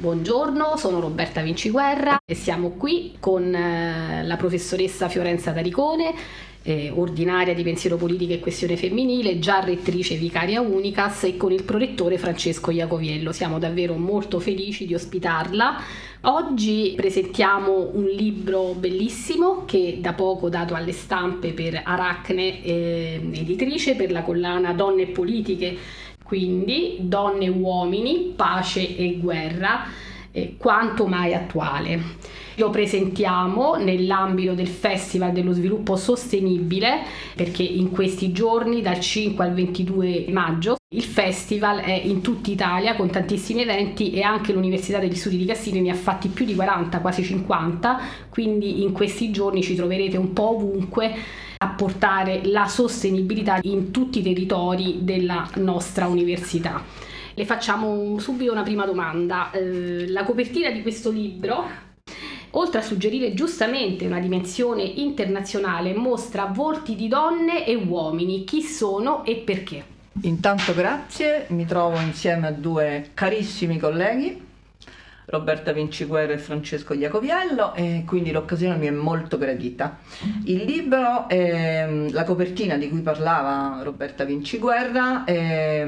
Buongiorno, sono Roberta Vinciguerra e siamo qui con la professoressa Fiorenza Taricone, ordinaria di pensiero politico e questione femminile, già rettrice vicaria unicas, e con il prorettore Francesco Iacoviello. Siamo davvero molto felici di ospitarla. Oggi presentiamo un libro bellissimo che da poco dato alle stampe per Aracne editrice, per la collana Donne e Politiche, quindi Donne e Uomini, Pace e Guerra, quanto mai attuale. Lo presentiamo nell'ambito del Festival dello Sviluppo Sostenibile, perché in questi giorni, dal 5 al 22 maggio, il festival è in tutta Italia con tantissimi eventi, e anche l'Università degli Studi di Cassino ne ha fatti più di 40, quasi 50, quindi in questi giorni ci troverete un po' ovunque a portare la sostenibilità in tutti i territori della nostra università. Le facciamo subito una prima domanda. La copertina di questo libro, oltre a suggerire giustamente una dimensione internazionale, mostra volti di donne e uomini. Chi sono e perché? Intanto grazie, mi trovo insieme a due carissimi colleghi, Roberta Vinciguerra e Francesco Iacoviello, e quindi l'occasione mi è molto gradita. Il libro, la copertina di cui parlava Roberta Vinciguerra, è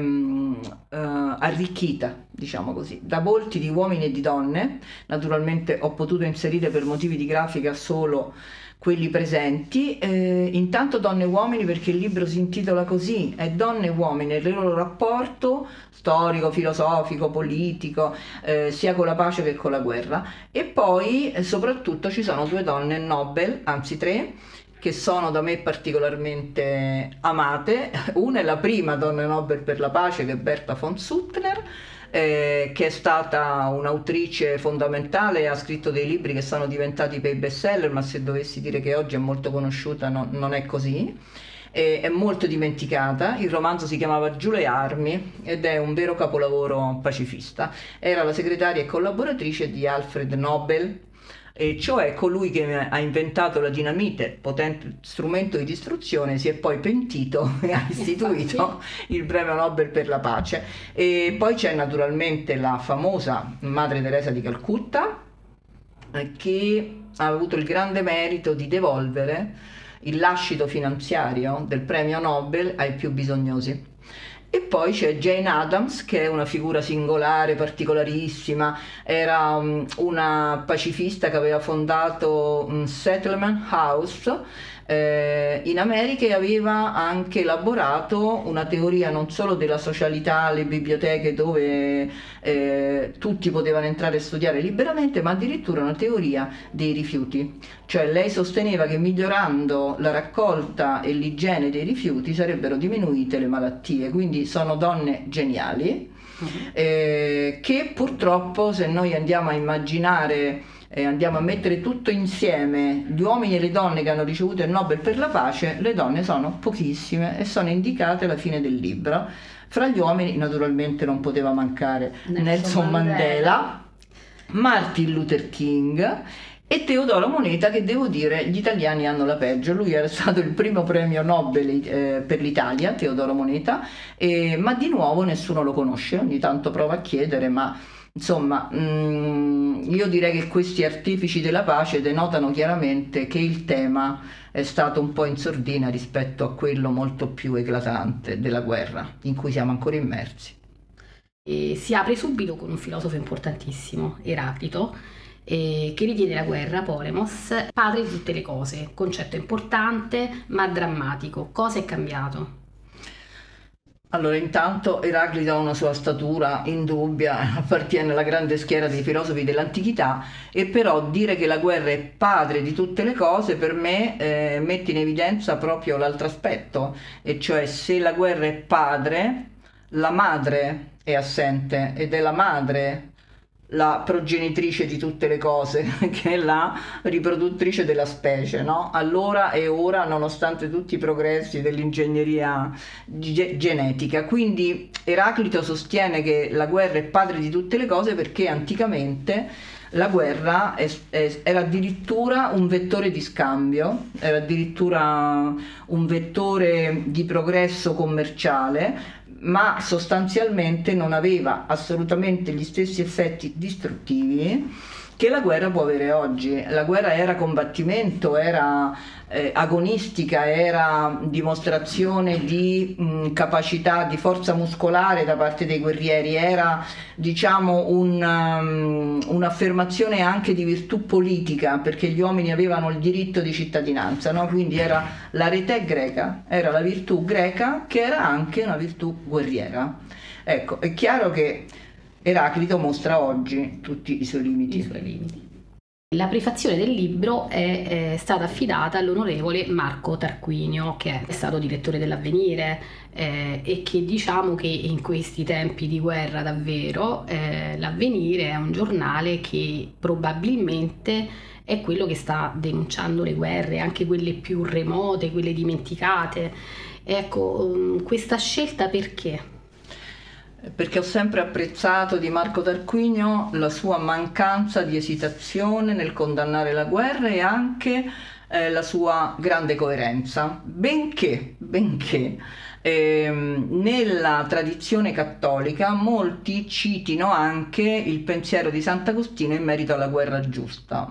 arricchita, diciamo così, da volti di uomini e di donne. Naturalmente ho potuto inserire per motivi di grafica solo quelli presenti. Intanto donne e uomini perché il libro si intitola così, è donne e uomini, il loro rapporto storico, filosofico, politico, sia con la pace che con la guerra. E poi soprattutto ci sono due donne Nobel, anzi tre, che sono da me particolarmente amate. Una è la prima donna Nobel per la pace, che è Berta von Suttner, che è stata un'autrice fondamentale e ha scritto dei libri che sono diventati poi bestseller, ma se dovessi dire che oggi è molto conosciuta non è così. È molto dimenticata. Il romanzo si chiamava Giù le armi ed è un vero capolavoro pacifista. Era la segretaria e collaboratrice di Alfred Nobel, e cioè colui che ha inventato la dinamite, potente strumento di distruzione. Si è poi pentito e ha istituito il premio Nobel per la pace. E poi c'è naturalmente la famosa Madre Teresa di Calcutta, che ha avuto il grande merito di devolvere il lascito finanziario del premio Nobel ai più bisognosi. E poi c'è Jane Addams, che è una figura singolare, particolarissima. Era una pacifista che aveva fondato un settlement house in America, e aveva anche elaborato una teoria non solo della socialità, le biblioteche dove tutti potevano entrare e studiare liberamente, ma addirittura una teoria dei rifiuti. Cioè lei sosteneva che migliorando la raccolta e l'igiene dei rifiuti sarebbero diminuite le malattie. Quindi sono donne geniali, che purtroppo, se noi andiamo a immaginare, andiamo a mettere tutto insieme, gli uomini e le donne che hanno ricevuto il Nobel per la pace, le donne sono pochissime e sono indicate alla fine del libro. Fra gli uomini naturalmente non poteva mancare Nelson Mandela, Martin Luther King e Teodoro Moneta, che devo dire gli italiani hanno la peggio. Lui era stato il primo premio Nobel per l'Italia, Teodoro Moneta, ma di nuovo nessuno lo conosce. Ogni tanto prova a chiedere, ma insomma, io direi che questi artefici della pace denotano chiaramente che il tema è stato un po' in sordina rispetto a quello molto più eclatante della guerra, in cui siamo ancora immersi. E si apre subito con un filosofo importantissimo, Eraclito, che ritiene la guerra, Polemos, padre di tutte le cose. Concetto importante ma drammatico. Cosa è cambiato? Allora, intanto Eraclito ha una sua statura indubbia, appartiene alla grande schiera dei filosofi dell'antichità, e però dire che la guerra è padre di tutte le cose per me mette in evidenza proprio l'altro aspetto, e cioè se la guerra è padre, la madre è assente, ed è la madre la progenitrice di tutte le cose, che è la riproduttrice della specie, no? Allora e ora, nonostante tutti i progressi dell'ingegneria genetica. Quindi Eraclito sostiene che la guerra è padre di tutte le cose perché anticamente la guerra era addirittura un vettore di scambio, era addirittura un vettore di progresso commerciale, ma sostanzialmente non aveva assolutamente gli stessi effetti distruttivi che la guerra può avere oggi. La guerra era combattimento, era agonistica, era dimostrazione di capacità, di forza muscolare da parte dei guerrieri, era diciamo un'affermazione anche di virtù politica, perché gli uomini avevano il diritto di cittadinanza, no? Quindi era l'arete greca, era la virtù greca che era anche una virtù guerriera. Ecco, è chiaro che Eraclito mostra oggi tutti i suoi limiti. La prefazione del libro è stata affidata all'onorevole Marco Tarquinio, che è stato direttore dell'Avvenire e che diciamo che in questi tempi di guerra davvero l'Avvenire è un giornale che probabilmente è quello che sta denunciando le guerre, anche quelle più remote, quelle dimenticate. Ecco, questa scelta perché? Perché ho sempre apprezzato di Marco Tarquinio la sua mancanza di esitazione nel condannare la guerra e anche la sua grande coerenza, benché nella tradizione cattolica molti citino anche il pensiero di Sant'Agostino in merito alla guerra giusta,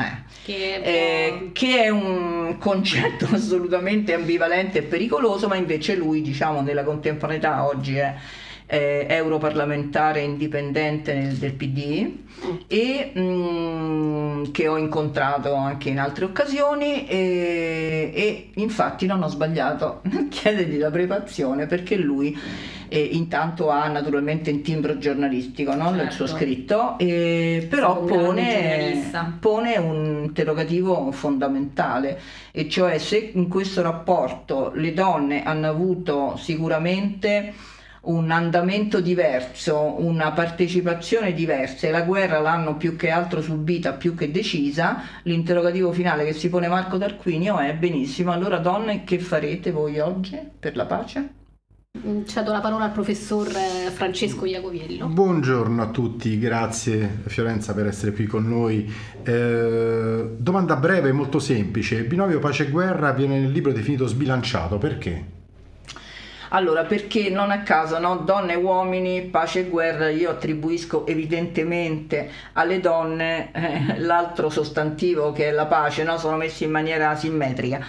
che è un concetto assolutamente ambivalente e pericoloso, ma invece lui, diciamo, nella contemporaneità oggi è europarlamentare indipendente del PD e che ho incontrato anche in altre occasioni e infatti non ho sbagliato nel chiedergli la prefazione, perché lui intanto ha naturalmente un timbro giornalistico, no? Certo. Nel suo scritto, però pone un interrogativo fondamentale, e cioè se in questo rapporto le donne hanno avuto sicuramente un andamento diverso, una partecipazione diversa, e la guerra l'hanno più che altro subita più che decisa, l'interrogativo finale che si pone Marco Tarquinio è: benissimo, allora donne, che farete voi oggi per la pace? Cedo la parola al professor Francesco Iacoviello. Buongiorno a tutti, grazie Fiorenza per essere qui con noi. Domanda breve e molto semplice: il binomio pace e guerra viene nel libro definito sbilanciato, perché? Allora, perché non a caso, no? Donne e uomini, pace e guerra, io attribuisco evidentemente alle donne l'altro sostantivo che è la pace, no? Sono messi in maniera asimmetrica.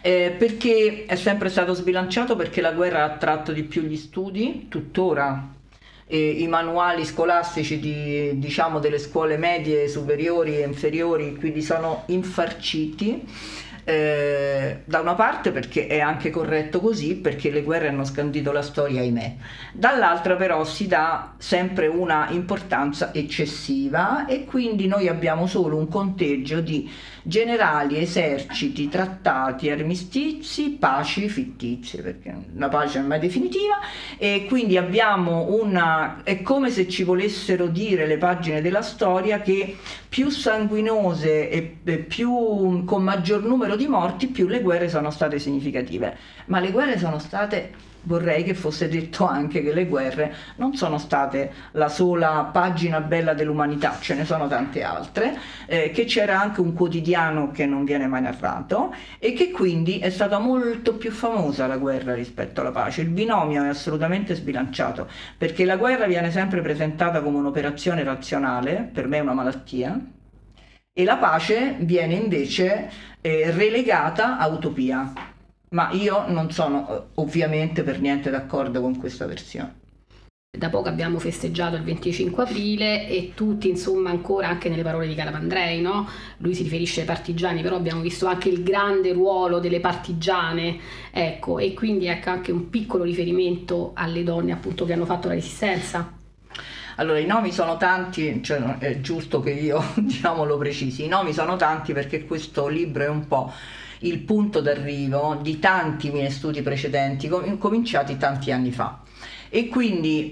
Perché è sempre stato sbilanciato? Perché la guerra ha attratto di più gli studi, tuttora i manuali scolastici diciamo delle scuole medie, superiori e inferiori, quindi sono infarciti. Da una parte perché è anche corretto così, perché le guerre hanno scandito la storia, ahimè. Dall'altra però si dà sempre una importanza eccessiva, e quindi noi abbiamo solo un conteggio di generali, eserciti, trattati, armistizi, paci fittizie, perché la pace non è mai definitiva, e quindi abbiamo è come se ci volessero dire le pagine della storia che più sanguinose e più con maggior numero di morti, più le guerre sono state significative. Ma le guerre sono state, vorrei che fosse detto anche che le guerre non sono state la sola pagina bella dell'umanità, ce ne sono tante altre, che c'era anche un quotidiano che non viene mai narrato, e che quindi è stata molto più famosa la guerra rispetto alla pace. Il binomio è assolutamente sbilanciato, perché la guerra viene sempre presentata come un'operazione razionale, per me è una malattia, e la pace viene invece relegata a utopia. Ma io non sono ovviamente per niente d'accordo con questa versione. Da poco abbiamo festeggiato il 25 aprile e tutti, insomma, ancora anche nelle parole di Calamandrei, no? Lui si riferisce ai partigiani, però abbiamo visto anche il grande ruolo delle partigiane, ecco, e quindi ecco anche un piccolo riferimento alle donne appunto che hanno fatto la resistenza. Allora, i nomi sono tanti, cioè è giusto che io diciamo lo precisi, i nomi sono tanti perché questo libro è un po' il punto d'arrivo di tanti miei studi precedenti, cominciati tanti anni fa. E quindi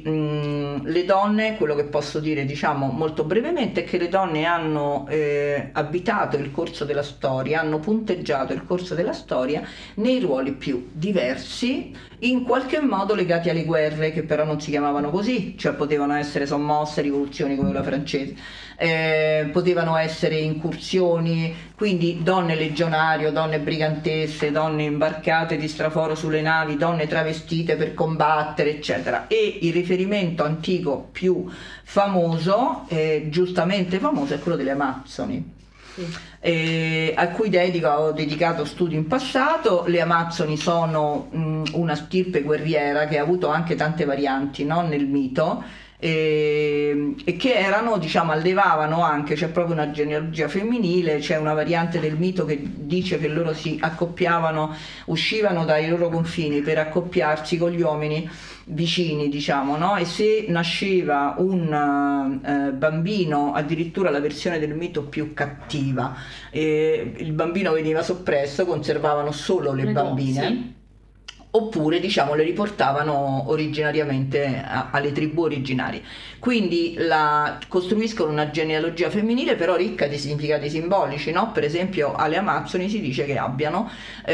le donne, quello che posso dire diciamo molto brevemente è che le donne hanno abitato il corso della storia, hanno punteggiato il corso della storia nei ruoli più diversi, in qualche modo legati alle guerre, che però non si chiamavano così, cioè potevano essere sommosse rivoluzioni come la francese, potevano essere incursioni, quindi donne legionario, donne brigantesse, donne imbarcate di straforo sulle navi, donne travestite per combattere, eccetera. eccetera. E il riferimento antico più famoso, giustamente famoso, è quello delle Amazzoni. A cui ho dedicato studi in passato. Le Amazzoni sono una stirpe guerriera che ha avuto anche tante varianti, no, nel mito, e che erano, diciamo, allevavano anche, c'è proprio una genealogia femminile, c'è una variante del mito che dice che loro si accoppiavano, uscivano dai loro confini per accoppiarsi con gli uomini vicini, diciamo, no? E se nasceva un bambino, addirittura la versione del mito più cattiva, il bambino veniva soppresso, conservavano solo le bambine. Sì. Oppure, diciamo, le riportavano originariamente alle tribù originarie. Quindi costruiscono una genealogia femminile, però ricca di significati simbolici, no? Per esempio alle Amazzoni si dice che abbiano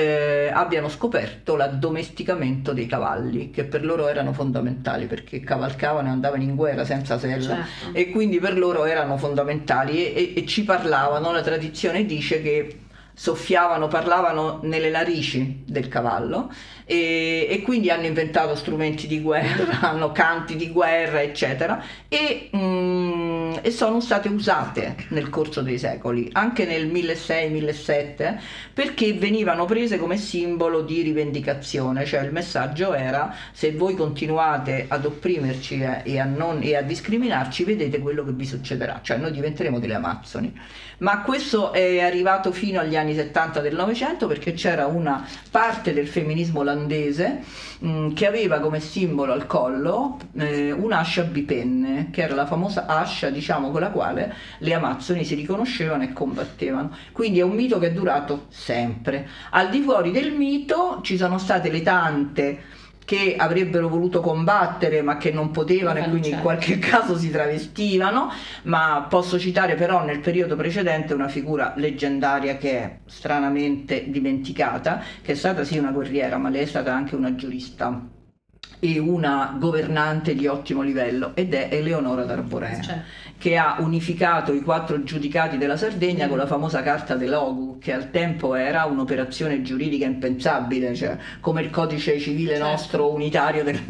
scoperto l'addomesticamento dei cavalli, che per loro erano fondamentali, perché cavalcavano e andavano in guerra senza sella, certo. E quindi per loro erano fondamentali e ci parlavano. La tradizione dice che parlavano nelle narici del cavallo, e quindi hanno inventato strumenti di guerra, hanno canti di guerra, eccetera, e sono state usate nel corso dei secoli, anche nel 1600-1700, perché venivano prese come simbolo di rivendicazione. Cioè il messaggio era: se voi continuate ad opprimerci e a discriminarci, vedete quello che vi succederà, cioè noi diventeremo delle Amazzoni. Ma questo è arrivato fino agli anni 70 del Novecento, perché c'era una parte del femminismo olandese che aveva come simbolo al collo un'ascia bipenne, che era la famosa ascia, diciamo, con la quale le Amazzoni si riconoscevano e combattevano. Quindi è un mito che è durato sempre. Al di fuori del mito ci sono state le tante che avrebbero voluto combattere ma che non potevano, e quindi in qualche caso si travestivano. Ma posso citare però nel periodo precedente una figura leggendaria che è stranamente dimenticata, che è stata sì una guerriera, ma lei è stata anche una giurista e una governante di ottimo livello, ed è Eleonora d'Arborea, che ha unificato i 4 giudicati della Sardegna con la famosa Carta dell'Ogu, che al tempo era un'operazione giuridica impensabile, cioè come il codice civile nostro unitario del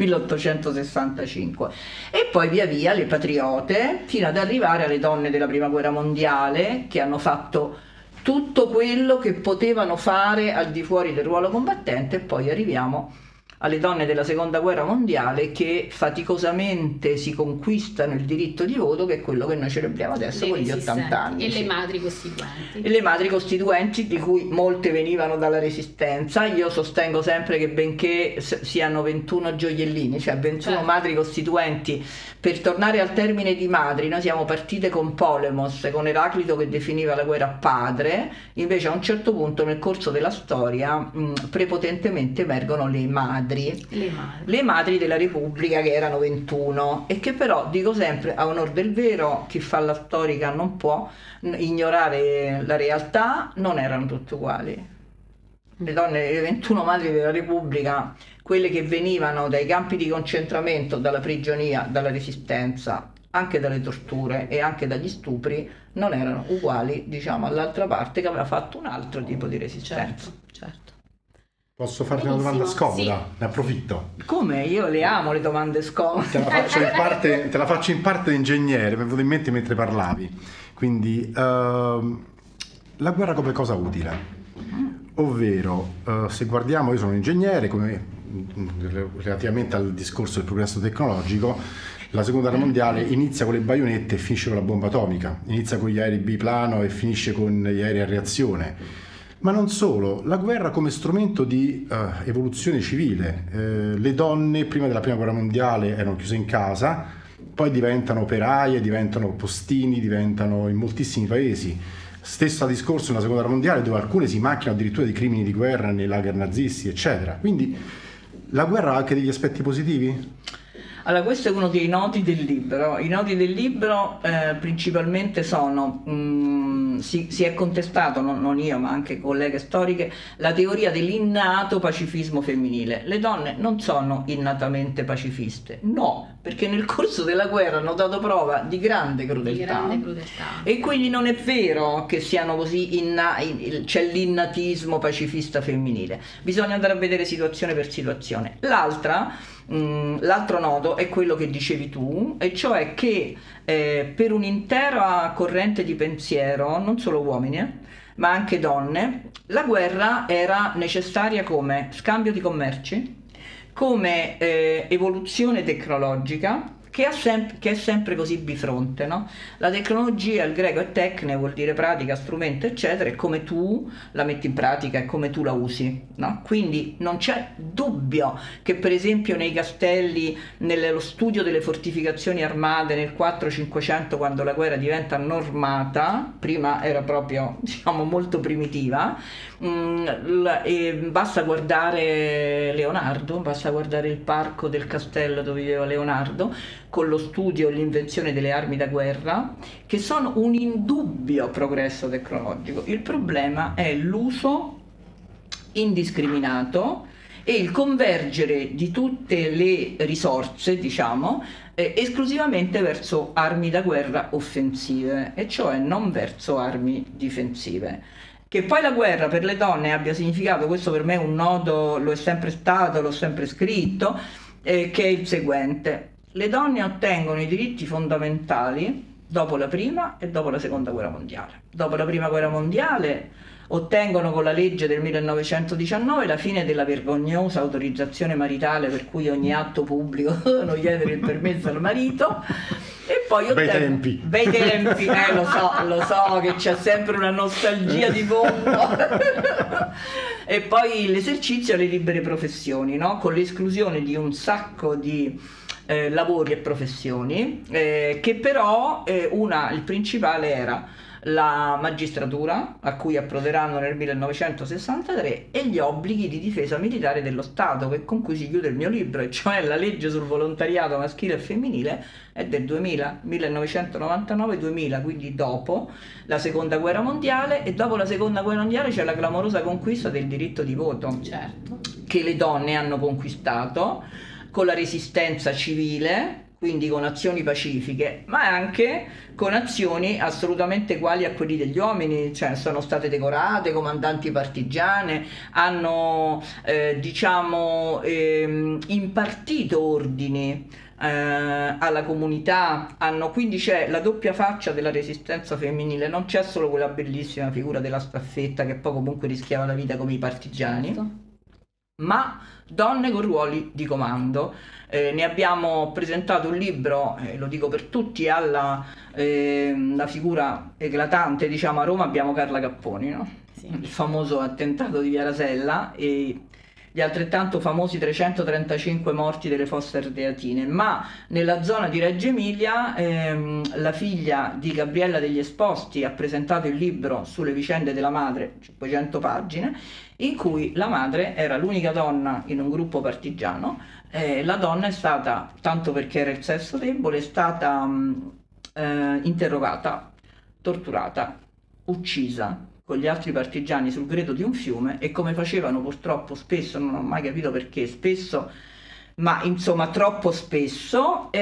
1865. E poi via via le patriote, fino ad arrivare alle donne della Prima Guerra Mondiale, che hanno fatto tutto quello che potevano fare al di fuori del ruolo combattente, e poi arriviamo alle donne della Seconda Guerra Mondiale, che faticosamente si conquistano il diritto di voto, che è quello che noi celebriamo adesso con gli 80 anni. E le madri costituenti. E le madri costituenti, di cui molte venivano dalla Resistenza. Io sostengo sempre che benché siano 21 gioiellini, cioè 21 madri costituenti, per tornare al termine di madri, noi siamo partite con Polemos, con Eraclito che definiva la guerra padre. Invece a un certo punto nel corso della storia prepotentemente emergono le madri della Repubblica, che erano 21, e che però, dico sempre, a onor del vero, chi fa la storica non può ignorare la realtà, non erano tutte uguali. Le donne, le 21 madri della Repubblica, quelle che venivano dai campi di concentramento, dalla prigionia, dalla resistenza, anche dalle torture e anche dagli stupri, non erano uguali, diciamo, all'altra parte che aveva fatto un altro tipo di resistenza. Certo. Posso farti una domanda scomoda? Sì. Ne approfitto. Come? Io le amo le domande scomode. Te la faccio in parte da ingegnere, mi è venuto in mente mentre parlavi. Quindi, la guerra come cosa utile? Ovvero, se guardiamo, io sono un ingegnere, relativamente al discorso del progresso tecnologico, la Seconda Guerra Mondiale inizia con le baionette e finisce con la bomba atomica, inizia con gli aerei biplano e finisce con gli aerei a reazione. Ma non solo, la guerra come strumento di evoluzione civile. Le donne prima della Prima Guerra Mondiale erano chiuse in casa, poi diventano operaie, diventano postini, diventano in moltissimi paesi. Stesso discorso nella Seconda Guerra Mondiale, dove alcune si macchiano addirittura di crimini di guerra nei lager nazisti, eccetera. Quindi la guerra ha anche degli aspetti positivi? Allora, questo è uno dei nodi del libro. I nodi del libro principalmente sono, si è contestato, non io ma anche colleghe storiche, la teoria dell'innato pacifismo femminile. Le donne non sono innatamente pacifiste, no, perché nel corso della guerra hanno dato prova di grande crudeltà. E quindi non è vero che siano così, c'è l'innatismo pacifista femminile. Bisogna andare a vedere situazione per situazione. L'altro nodo è quello che dicevi tu, e cioè che per un'intera corrente di pensiero, non solo uomini, ma anche donne, la guerra era necessaria come scambio di commerci, come evoluzione tecnologica, che è sempre così bifronte, no? La tecnologia, il greco è tecne, vuol dire pratica, strumento, eccetera, e come tu la metti in pratica e come tu la usi, no? Quindi non c'è dubbio che per esempio nei castelli, nello studio delle fortificazioni armate nel 400-500, quando la guerra diventa normata, prima era proprio, diciamo, molto primitiva, basta guardare Leonardo, basta guardare il parco del castello dove viveva Leonardo, con lo studio e l'invenzione delle armi da guerra, che sono un indubbio progresso tecnologico. Il problema è l'uso indiscriminato e il convergere di tutte le risorse, diciamo, esclusivamente verso armi da guerra offensive, e cioè non verso armi difensive. Che poi la guerra per le donne abbia significato, questo per me è un nodo, lo è sempre stato, l'ho sempre scritto, che è il seguente: le donne ottengono i diritti fondamentali dopo la prima e dopo la seconda guerra mondiale. Dopo la prima guerra mondiale ottengono con la legge del 1919 la fine della vergognosa autorizzazione maritale per cui ogni atto pubblico dovevano chiedere il permesso al marito, e poi bei tempi, lo so che c'è sempre una nostalgia di fondo. E poi l'esercizio alle libere professioni, no? Con l'esclusione di un sacco di lavori e professioni, che però il principale era la magistratura, a cui approderanno nel 1963, e gli obblighi di difesa militare dello Stato, con cui si chiude il mio libro, e cioè la legge sul volontariato maschile e femminile è del 1999-2000, quindi dopo la seconda guerra mondiale. E dopo la seconda guerra mondiale c'è la clamorosa conquista del diritto di voto, certo, che le donne hanno conquistato con la resistenza civile, quindi con azioni pacifiche, ma anche con azioni assolutamente uguali a quelli degli uomini, cioè sono state decorate, comandanti partigiane, hanno impartito ordini alla comunità, quindi c'è la doppia faccia della resistenza femminile, non c'è solo quella bellissima figura della staffetta che poi comunque rischiava la vita come i partigiani, certo, ma donne con ruoli di comando. Ne abbiamo presentato un libro, lo dico per tutti, la figura eclatante, diciamo, a Roma abbiamo Carla Capponi, no? Sì. Il famoso attentato di Via Rasella e gli altrettanto famosi 335 morti delle Fosse Ardeatine, ma nella zona di Reggio Emilia la figlia di Gabriella degli Esposti ha presentato il libro sulle vicende della madre, 500 pagine, in cui la madre era l'unica donna in un gruppo partigiano. La donna è stata, tanto perché era il sesso debole, è stata interrogata, torturata, uccisa con gli altri partigiani sul greto di un fiume, e come facevano purtroppo spesso, non ho mai capito perché spesso, ma insomma troppo spesso,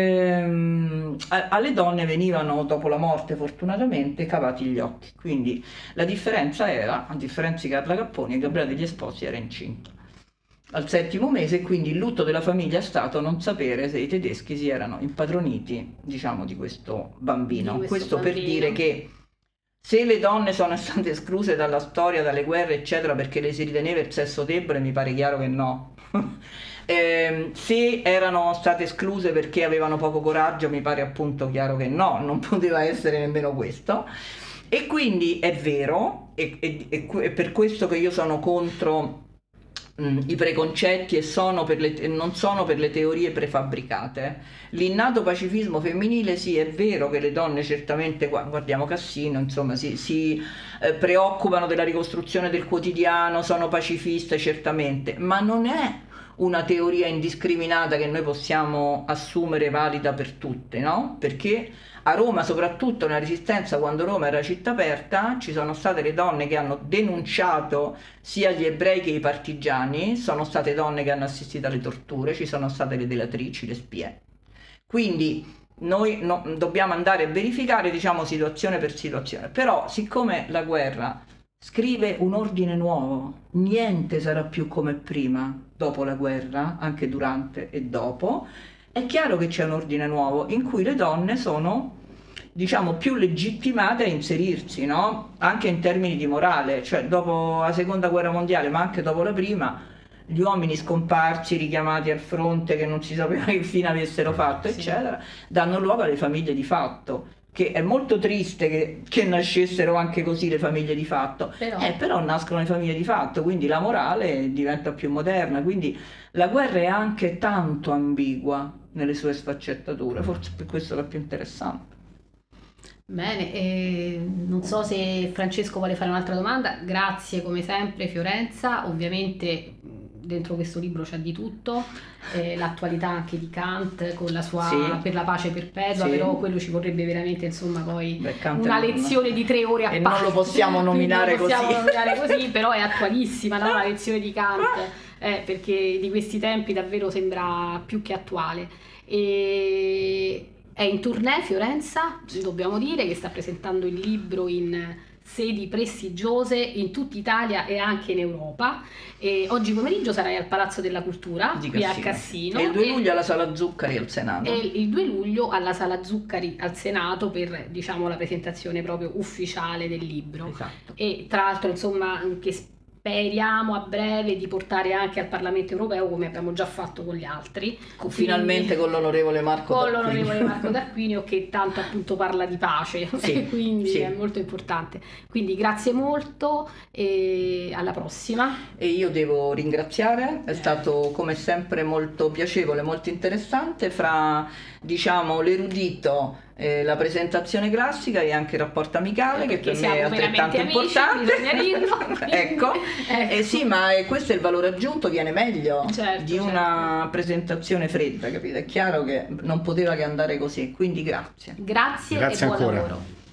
alle donne venivano dopo la morte fortunatamente cavati gli occhi. Quindi la differenza era, a differenza di Carla Capponi, Gabriella degli Esposti era incinta al 7° mese, e quindi il lutto della famiglia è stato non sapere se i tedeschi si erano impadroniti, diciamo, di questo bambino. Questo per dire che se le donne sono state escluse dalla storia, dalle guerre, eccetera, perché le si riteneva il sesso debole, mi pare chiaro che no. Se erano state escluse perché avevano poco coraggio, mi pare appunto chiaro che no, non poteva essere nemmeno questo. E quindi è vero, e per questo che io sono contro i preconcetti e non sono per le teorie prefabbricate. L'innato pacifismo femminile, sì, è vero che le donne certamente, guardiamo Cassino, insomma, si preoccupano della ricostruzione del quotidiano, sono pacifiste certamente, ma non è una teoria indiscriminata che noi possiamo assumere valida per tutte, no? Perché a Roma, soprattutto nella Resistenza, quando Roma era città aperta, ci sono state le donne che hanno denunciato sia gli ebrei che i partigiani, sono state donne che hanno assistito alle torture, ci sono state le delatrici, le spie. Quindi noi dobbiamo andare a verificare, diciamo, situazione per situazione. Però, siccome la guerra scrive un ordine nuovo, niente sarà più come prima dopo la guerra, anche durante e dopo, è chiaro che c'è un ordine nuovo in cui le donne sono, diciamo, più legittimate a inserirsi, no? Anche in termini di morale, cioè dopo la seconda guerra mondiale, ma anche dopo la prima, gli uomini scomparsi, richiamati al fronte, che non si sapeva che fine avessero fatto, eccetera, danno luogo alle famiglie di fatto, che è molto triste che nascessero anche così le famiglie di fatto, però nascono le famiglie di fatto, quindi la morale diventa più moderna, quindi la guerra è anche tanto ambigua nelle sue sfaccettature, forse per questo è la più interessante. Bene, non so se Francesco vuole fare un'altra domanda. Grazie come sempre Fiorenza, ovviamente dentro questo libro c'è di tutto, l'attualità anche di Kant con la sua Per la pace perpetua, però quello ci vorrebbe veramente, insomma, poi una lezione di 3 ore a parte. E non lo possiamo nominare così, però è attualissima, no? La lezione di Kant, perché di questi tempi davvero sembra più che attuale. È in tournée Fiorenza, dobbiamo dire che sta presentando il libro in sedi prestigiose in tutta Italia e anche in Europa. E oggi pomeriggio sarai al Palazzo della Cultura qui a Cassino, e il 2 luglio alla Sala Zuccari al Senato, e il 2 luglio alla Sala Zuccari al Senato per, diciamo, la presentazione proprio ufficiale del libro. Esatto. E tra l'altro, insomma, che speriamo a breve di portare anche al Parlamento europeo, come abbiamo già fatto con gli altri, finalmente con l'onorevole Marco Tarquinio, che tanto appunto parla di pace, quindi è molto importante. Quindi grazie molto e alla prossima. E io devo ringraziare, è stato come sempre molto piacevole, molto interessante, fra, diciamo, l'erudito, la presentazione classica e anche il rapporto amicale, che per me è altrettanto importante. Ecco, sì, ma questo è il valore aggiunto, viene meglio di una presentazione fredda, capite? È chiaro che non poteva che andare così, quindi grazie. Grazie e buon lavoro.